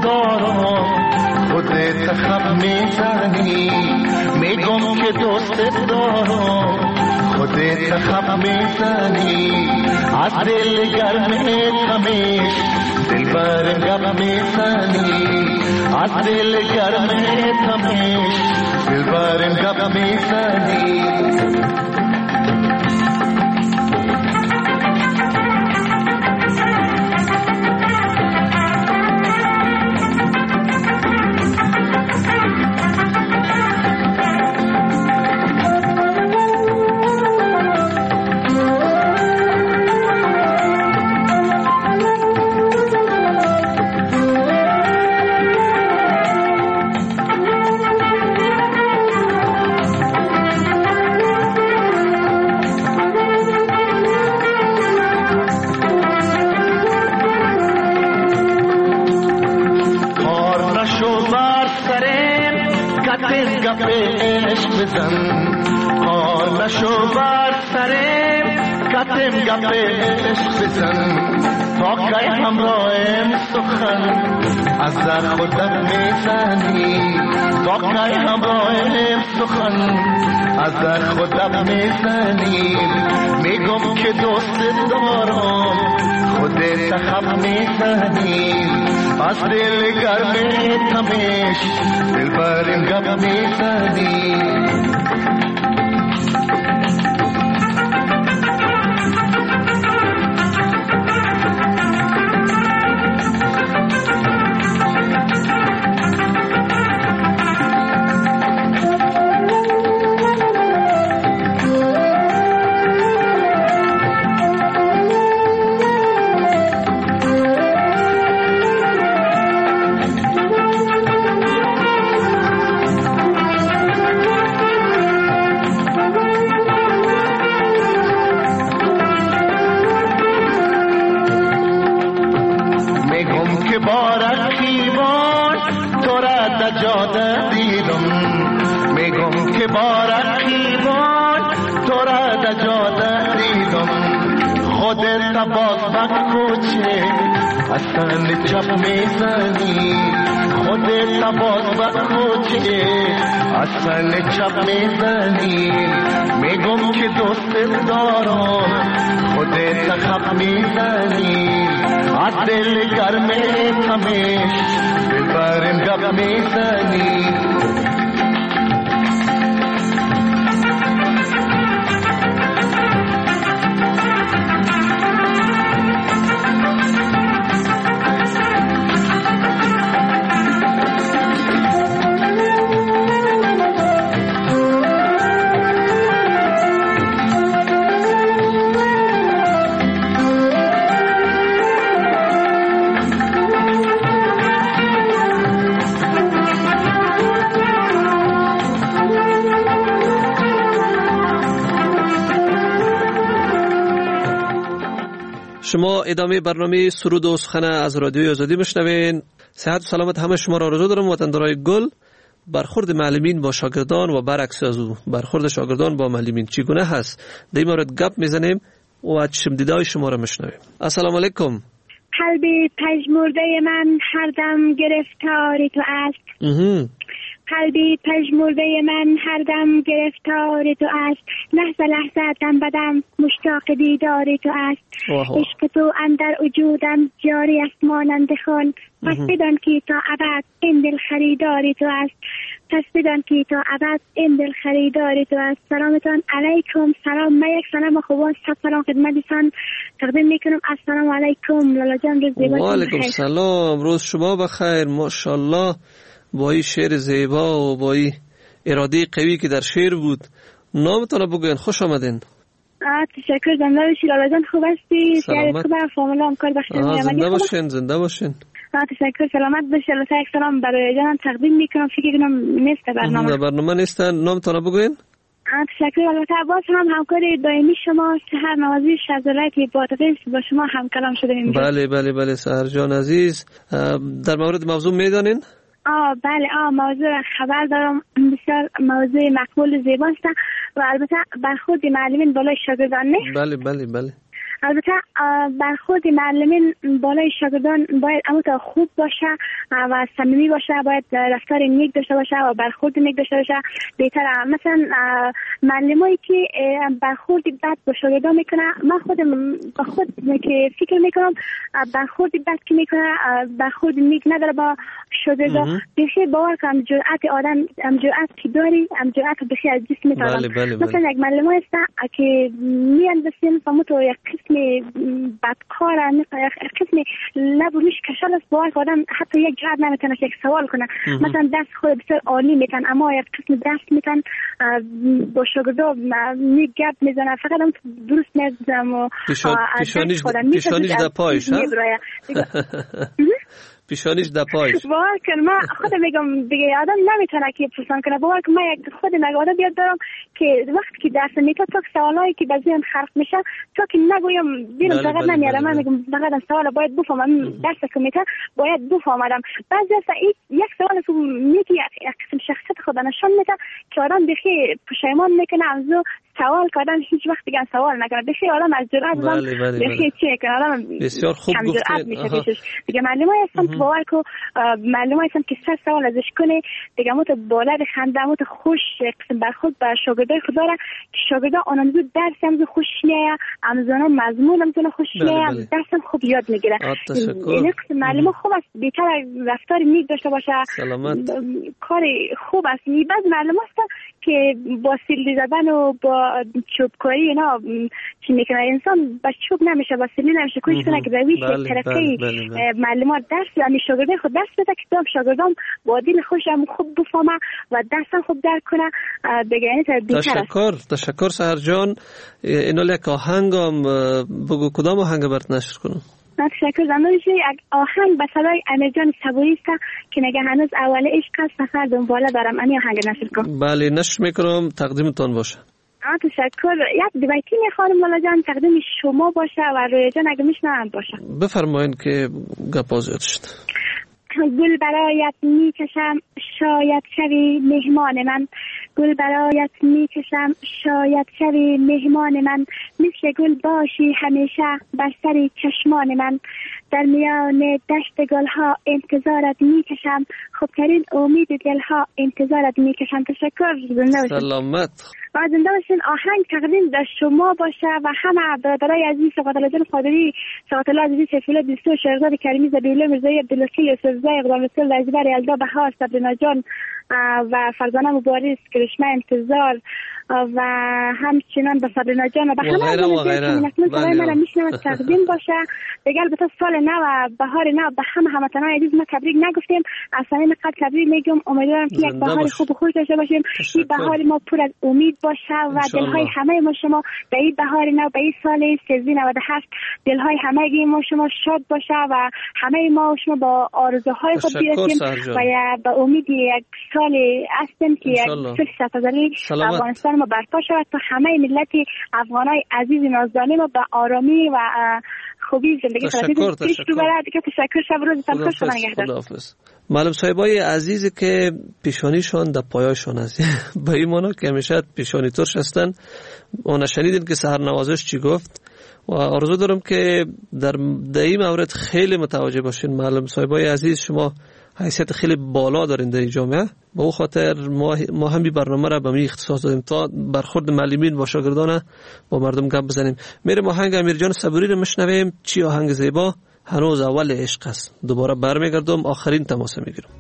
دارم خودت خب میزنی میگم که دوست دارم خودت خب میزنی از دل گرمه تمیش دل برم گپ میزنی از دل گرمه تمیش دل برم گپ میزنی کار نشو بر سرم کتم گپ عشق بزن تا کی همراهم سخن از در خودت میزنی تا کی همراهم سخن از در خودت میزنی میگم که دوست دارم خودت خب میزنی از دل گرمه تمیش دل برم گپ میزنی چپ میزنی خودت باز بخوچه اصلا چپ میزنی میگم که دوست دارم خودت خب میزنی از دل گرمه تمیش دل برم گپ میزنی شما ادامه برنامه سرود و سخن از رادیوی آزادی بشنوین. صحت و سلامت همه شما را آرزو دارم. وطندارای گل، برخورد معلمین با شاگردان و برعکس از او برخورد شاگردان با معلمین چگونه هست؟ در این مورد گپ میزنیم و چشم دیدای شما را میشنویم. السلام علیکم. قلبی پژمرده من هر دم گرفتار تو است. قلبی پژمرده من هر دم گرفتار تو است. لحظه لحظه دم بدم مشتاق دیدار تو است. عشق تو اندر وجودم جاری است مانند خون. پس بدان که تا ابد این دل خریدار تو است. پس بدان که تا ابد این دل خریدار تو است. سلامتان علیکم. سلام. من یک سلام خوبان سلام خدمتتان تقدیم میکنم. السلام علیکم لالا جان. روز زیبا. و علیکم سلام. روز شما بخیر. ماشاءالله با این شعر زیبا و با این اراده قوی که در شعر بود. نامتان بگوین. خوش آمدین. تشکر. زنده باشید لالا جان. خوب هستی؟ سلامت. خوبه. فامیلا هم کار بخیر. زنده باشین. زنده باشین. تشکر. سلامت باشید. لطفا یک سلام برای جان تقدیم میکنم. فکر کنم نیست برنامه. برنامه نیستن. نامتان بگوین. تشکر. البته باز هم همکار دائمی شما سحر نوازی شذرتی با تفیز با شما هم کلام شدیم. بله بله بله سحر جان عزیز. در مورد موضوع میدانین؟ بله موضوع خبر دارم. بسیار موضوع مقبول و زیباست و البته برخورد معلمین بالای شاگردان نه. بله بله بله. البته برخورد معلمین بالای شاگردان باید اما خوب باشه و صمیمی باشه، باید رفتار نیک داشته باشه و برخورد نیک داشته باشه. بهتره مثلا معلمایی که برخورد بد با شاگردان میکنه، من خودم با خود که فکر میکنم برخورد بد که میکنه برخورد نیک نداره با شاگردان. بخیر باور کنم جرأت آدم جرأت که داری جرأت بخیر از جسم میتونم. مثلا یک معلم هست که میان بسیم فهمتو یک قسم بدکار یک قسم لب روش کشال است، باور آدم حتی یک جرأت نمیتونه که یک سوال کنه. مثلا درس خود بسیار عالی میتن اما یک قسم درس میتن با شاگردا نیک گپ میزنه، فقط هم درست نمیزنم و پیشانیش در پایش پیشانیش در پایش باور کن من خودم میگم دیگه آدم نمیتونه که پرسان کنه. باور کن من خودم آدم یاد دارم که وقتی که درس میکنم تا سوالایی که بعضی هم خرق میشه تا که نگویم بیرون فقط نمیارم. من میگم فقط سوال باید بفهمم، درس که میکنم باید بفهمم. بعضی از یک سوال تو میگی یک قسم شخصیت خود نشون میده که آدم بخیر پشیمان میکنه از سوال کردن هیچ وقت دیگه سوال نکنه. بخیر آدم از جرأت بخیر چی کنه آدم بسیار خوب گفتین. دیگه معلمای هستن که باور کو معلمای هستن که 100 سوال ازش کنه دیگه مت بالا خنده مت خوش قسم برخورد با شاگردای خود داره که شاگردا آنم درس هم خوش میاد، امزانا مضمون هم خوش میاد، درس هم خوب یاد میگیره. این قسم معلم خوب است، بیشتر رفتار نیک داشته باشه، کار خوب است. بعض معلم هستن که با سیلی زدن و با چوبکاری اینا چی میکنه انسان با چوب نمیشه، با سیلی نمیشه کوشش کنه که رویش ترقی معلومات درس یعنی شاگرد خود درس بده که دام شاگردام با دل خوش هم خوب بفهمه و درس هم خوب درک کنه دیگه. یعنی تشکر سحر جان. اینا یک آهنگم بگو کدام آهنگ برات نشر کنم؟ تشکر. زمانیشه یک آهنگ به صدای امیر جان صبوری است که میگه هنوز اول عشق است سفر دنباله دارم. این آهنگ نشر کنم؟ بله نشر میکنم، تقدیمتون باشه. تشکر. یک دیبایتی میخوام مولا جان تقدیم شما باشه و روی جان اگه میشنم باشه. بفرمایین که گپ زیاد شد. گل برایت میکشم شاید شوی مهمان من، گل برایت میکشم شاید شوی مهمان من، مثل گل باشی همیشه بر سر چشمان من، در میان دشت گلها انتظارت میکشم، خوبترین امید دلها انتظارت میکشم. تشکر. سلامت. زنده باشین. آهنگ تقدیم در شما باشه و همه برادرای عزیز سقاط الله جان قادری، سقاط الله عزیز سیفالله دوستو، شهرزاد کریمی، زبیله مرزایی، عبداللطیف یوسفزای، اقدام رسول، رزبر یلدا، بهار، صبرینا جان و فرزانه مبارز، کرشمه انتظار و همچنان به صبرینا جان و به همه من میشنم تقدیم باشه دیگه. البته سال نو و بهار نو به همه تنهای عزیز ما تبریک نگفتیم، اصلا اینقدر تبریک میگم. امیدوارم که یک بهار خوب و خوش داشته باشیم، این بهار ما پر از امید باشه و دلهای همه ما شما به این بهار نو به این سال 1397 دلهای همه ما شما شاد باشه و همه ما شما با آرزوهای خود برسیم و به امید یک سال هستیم که یک سال سفزلی افغانستان ما برپا شود تا همه ملت افغانای عزیز نازدانی ما به آرامی و خوبی زندگی تشکر. تشکر. شب روزتان خوش. خدا نگهدار. معلم صاحبای عزیزی که پیشانیشان در پایاشان است با این مانا که همیشه پیشانی ترش هستن. اونا شنیدین که سحر نوازش چی گفت و آرزو دارم که در این مورد خیلی متوجه باشین. معلم صاحبای عزیز شما حیثیت خیلی بالا دارین در این جامعه، با او خاطر ما همین برنامه را به می اختصاص دادیم تا برخورد معلمین با شاگردان با مردم گپ بزنیم. میریم آهنگ امیر جان صبوری رو میشنویم. چی آهنگ زیبا، هنوز اول عشق است. دوباره برمیگردم آخرین تماس میگیرم.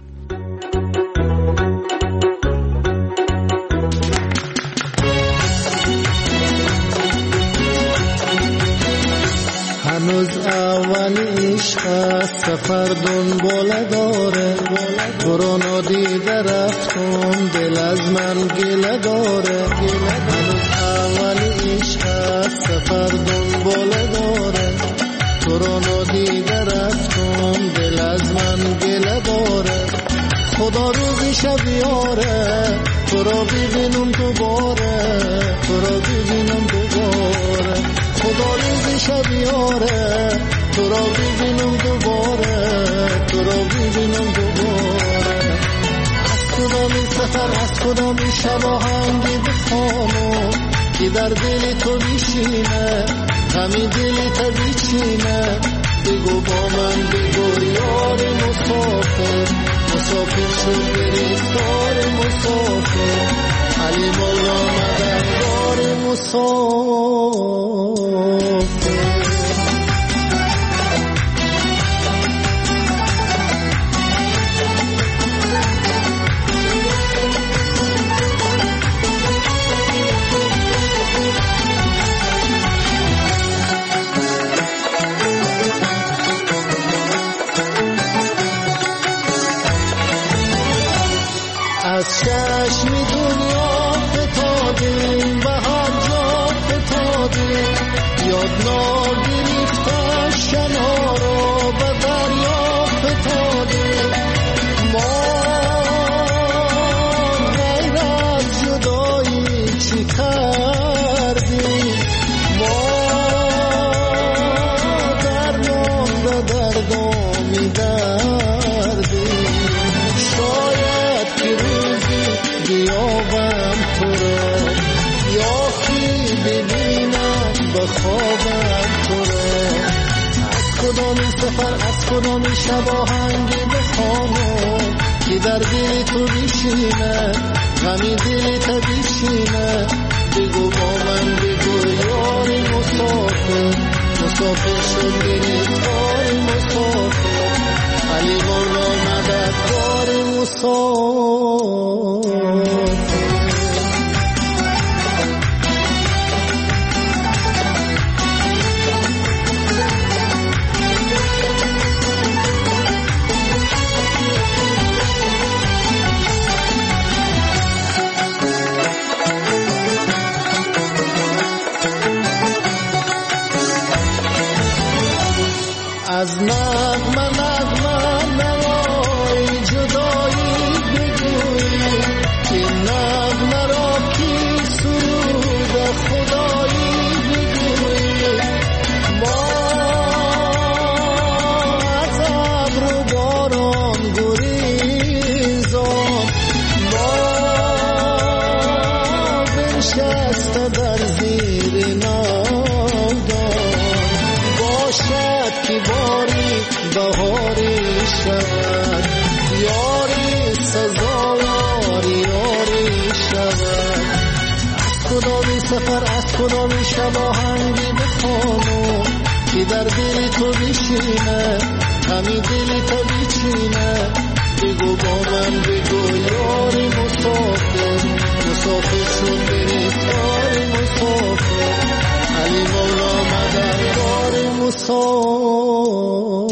هنوز اول عشق است سفر دنباله داره، تو رو نادیده رفتم دل از من گله داره. هنوز اول عشق است سفر دنباله داره، تو رو نادیده رفتم دل از من گله داره. خدا روزی شب یاره تو رو ببینم دوباره، تو رو ببینم دوباره. خدا روزی شب یاره تو رو ببینم دوباره، تو رو ببینم دوباره. از کدام این سفر از کدام این شب آهنگی بخوانم که در دل تو بشینه، غمی دلی تا بیچینه بگو با من بگو یار مسافر مسافر شد گرفتار مسافر علی مولا مددگار مسافر از چشم دنیا فتادیم و هر جا فتادیم یاد ناگرفته شنا را به دریا فتادیم ما غیر از جدایی چی کردیم ما درمان به دردامی دردیم شاید که بیابم تو را یا کی ببینم به خوابم تو را از کدام سفر از کدام شب آهنگی بخوانم که در دل تو بشینه غمی دل تو بشینه بگو با من بگو یار مسافر مسافر شد گرفتار مسافر علی مولا مددگار مسافر از نغمه نوای جدایی بگویی که نغمه را کی سرود خدایی بگویی ما از ابر و باران گریزان ما بنشسته در زیر ناودان باشد که باری بهاری شود یاری سزاوار یاری شود از کدام سفر از کدام شب آهنگی بخوانم که در دل تو بشینه غمی دل تو بچینه بگو با من بگو یاری مسافر مسافر شد گرفتار مسافر علی مولا مددگار مسافر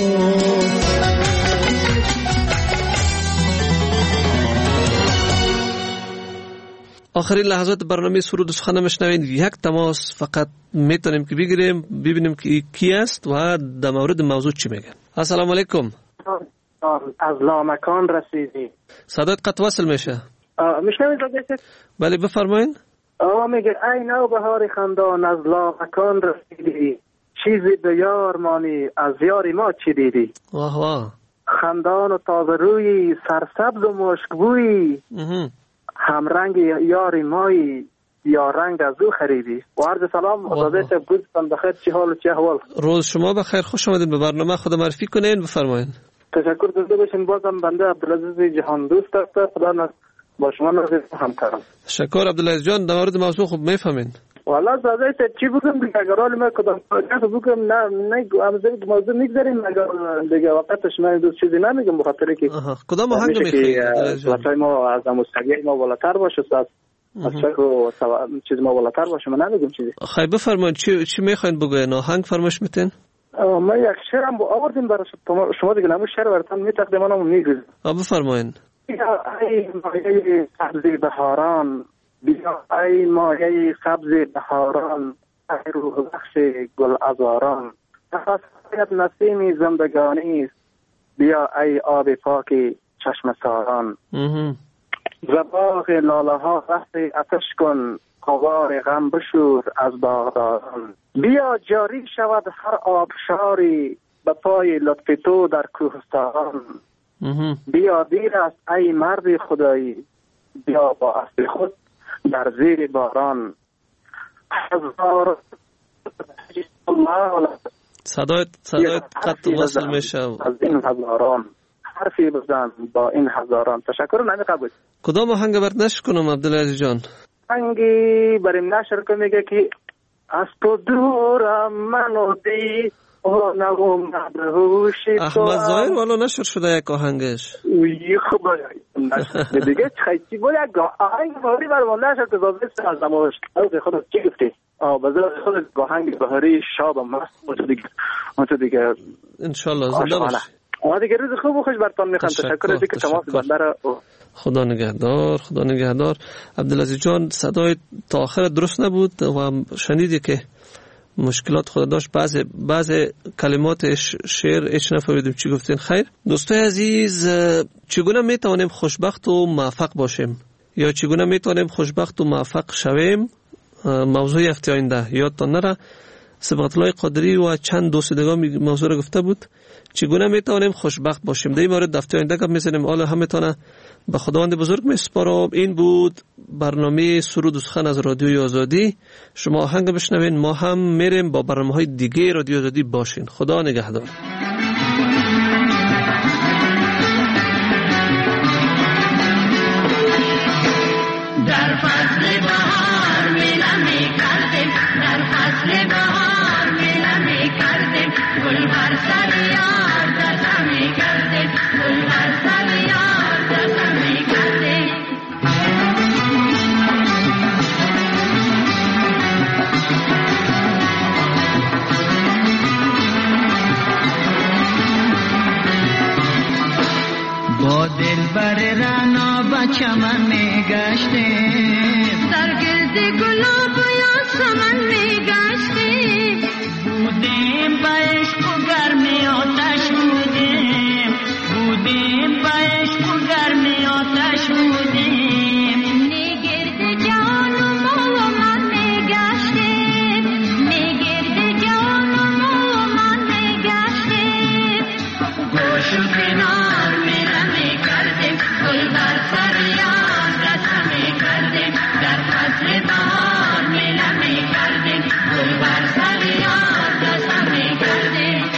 آخرین لحظات برنامه سرود و سخن میشنوید. یک تماس فقط میتونیم که بگیریم ببینیم که کی است و در مورد موضوع چی میگن. السلام علیکم. از لامکان رسیدی. صدات قطع وصل میشه. میشنوید آقای؟ بله بفرمایین. میگه ای نوبهار خندان از لامکان رسیدی چیزی به یار مانی از یاری ما چی دیدی. واه واه. خندان و تازه روی سرسبز و مشکبویی همرنگ یاری مایی یا رنگ از او خریدی. و عرض سلام حضرت گوزتان بخیر چی حال و چی احوال. روز شما بخیر خوش آمدید به برنامه. خود معرفی کنین بفرمایید. تشکر داشته باشین. بازم بنده عبدالعزیز جهان دوست است. خدا با شما نزدیک همکارم. تشکر عبدالعزیز جان. در مورد موضوع خوب میفهمین. والله حضرت چی بگم دیگه اگر حال ما کدام کار بگم نه امروز موضوع میگذاریم اگر دیگه وقتش من دو چیزی نمیگم بخاطر که کدام آهنگ میخواید واسه ما از مستقیم ما بالاتر باشه از فکر و چیز ما بالاتر باشه من نمیگم چیزی. خیلی بفرمایید چی میخواین بگوین. آهنگ فرمایش میتین؟ ما یک شعرم آوردیم برای شما دیگه نمو شعر براتون میتقدمانم میگم. بفرمایید. ای مایه سبز بهاران بیا ای مایه سبز بهاران ای روح بخش گل ازاران نفس نسیم زندگانی است بیا ای آب پاک چشم ساران زباغ لاله ها رفت آتش کن غبار غم بشور از باغداران بیا جاری شود هر آبشاری به پای لطف تو در کوهستان بیا دیر است ای مرد خدایی بیا با اسب خود در زیر باران هزار صدایت قطع وصل میشه. از این هزاران حرفی بزن با این هزاران. تشکر. نمی قبول. کدام آهنگ برات نشر کنم عبدالعزیز جان؟ آهنگی بریم نشر که میگه که از تو دورم منو دی احمد ظاهر والا نشر شده یک آهنگش. اوی خوب دیگه چی بود یک آهنگ بهاری برام نشر که زابست از نمایش خودت چی گفتی؟ بذار خودت آهنگ بهاری شاد و مست اون دیگه انشالله زنده باش. دیگه روز خوب و خوش برتان میخوام. تشکر از اینکه تماس بنده. خدا نگهدار. خدا نگهدار. عبدالعزیز جان صدای تا آخر درست نبود و شنیدی که مشکلات خود داشت. بعض کلمات شعر اچ نفهمیدیم چی گفتین. خیر دوستای عزیز، چگونه میتوانیم خوشبخت و موفق باشیم یا چگونه میتوانیم خوشبخت و موفق شویم؟ موضوع هفته آینده یادتان نره. صبغت الله قادری و چند دوست دیگه موضوع رو گفته بود چگونه میتوانیم خوشبخت باشیم. در این مورد هفته آینده گپ میزنیم. حالا همتون به خداوند بزرگ میسپارم. این بود برنامه سرود و سخن از رادیوی آزادی. شما آهنگ بشنوین، ما هم میریم با برنامه‌های دیگه رادیو آزادی باشین. خدا نگهدار. در فصل بهار میله میکردیم، در فصل بهار میله میکردیم، گل بر سر یار دست میکردیم، گل بر سر یار دست میکردیم. با دل بر رنا با چمن میگشتیم، در گرد گلاب و یاسمن میگشتیم، بودیم با عشق و گرمی آتش بودیم، بودیم با عشق و گرمی آتش بودیم. نگرد جان و ما و من میگشتیم، نگرد جان و ما و من میگشتیم. گوش و کنار میله میکردیم، گل بر سر یار دست میکردیم، در فصل بهار میله میکردیم، گل بر سر یار دست میکردیم.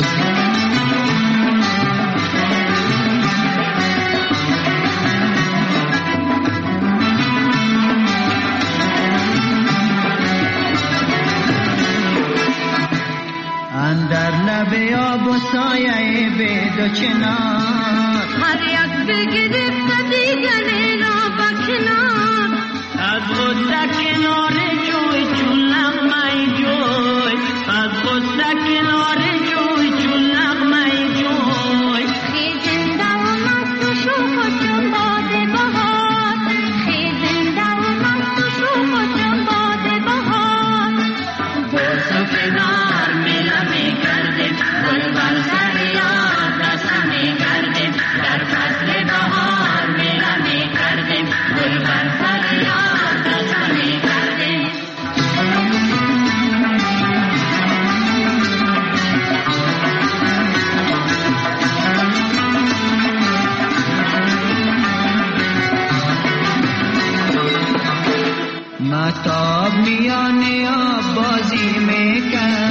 اندر لب آب و سایه بید و چنار، هر یک بگرفت دیگری را بکنار. از غصه کنار جوی چون نغمه جوی، از غصه کنار جوی چون نغمه جوی. خیزنده و مست و شوخ و چون باد بهار، خیزنده و مست و شوخ و چون باد بهار. بوس و کنار میله میکردیم، گل بر سر یار دست میکردیم، در فصل بهار میله میکردیم، گل بر سر یار دست میکردیم. مهتاب میان آب بازی میکرد،